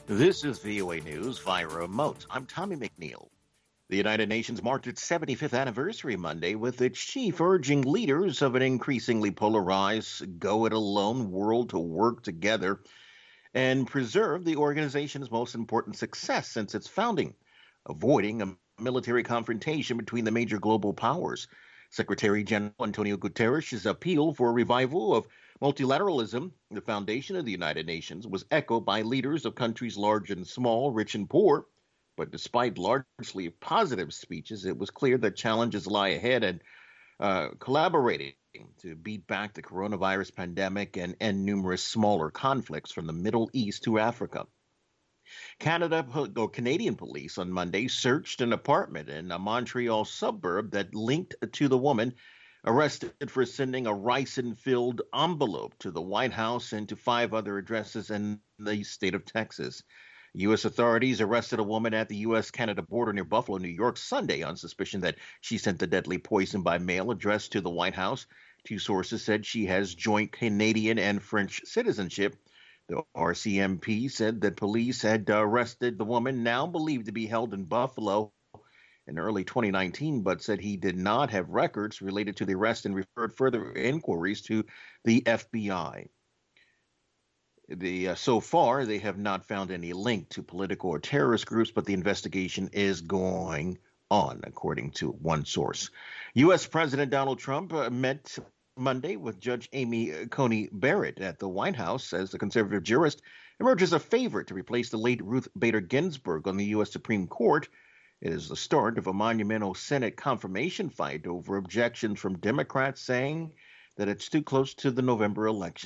This is VOA News via remote. I'm Tommy McNeil. The United Nations marked its 75th anniversary Monday with its chief urging leaders of an increasingly polarized, go-it-alone world to work together and preserve the organization's most important success since its founding, avoiding a military confrontation between the major global powers. Secretary General Antonio Guterres' appeal for a revival of multilateralism, the foundation of the United Nations, was echoed by leaders of countries large and small, rich and poor. But despite largely positive speeches, it was clear that challenges lie ahead and collaborating to beat back the coronavirus pandemic and end numerous smaller conflicts from the Middle East to Africa. Canadian police on Monday searched an apartment in a Montreal suburb that linked to the woman arrested for sending a ricin-filled envelope to the White House and to five other addresses in the state of Texas. U.S. authorities arrested a woman at the U.S.-Canada border near Buffalo, New York, Sunday on suspicion that she sent the deadly poison by mail addressed to the White House. Two sources said she has joint Canadian and French citizenship. The RCMP said that police had arrested the woman, now believed to be held in Buffalo, in early 2019, but said he did not have records related to the arrest and referred further inquiries to the FBI. So far, they have not found any link to political or terrorist groups, but the investigation is going on, according to one source. U.S. President Donald Trump met Monday with Judge Amy Coney Barrett at the White House as the conservative jurist emerges a favorite to replace the late Ruth Bader Ginsburg on the U.S. Supreme Court. It is the start of a monumental Senate confirmation fight over objections from Democrats saying that it's too close to the November election.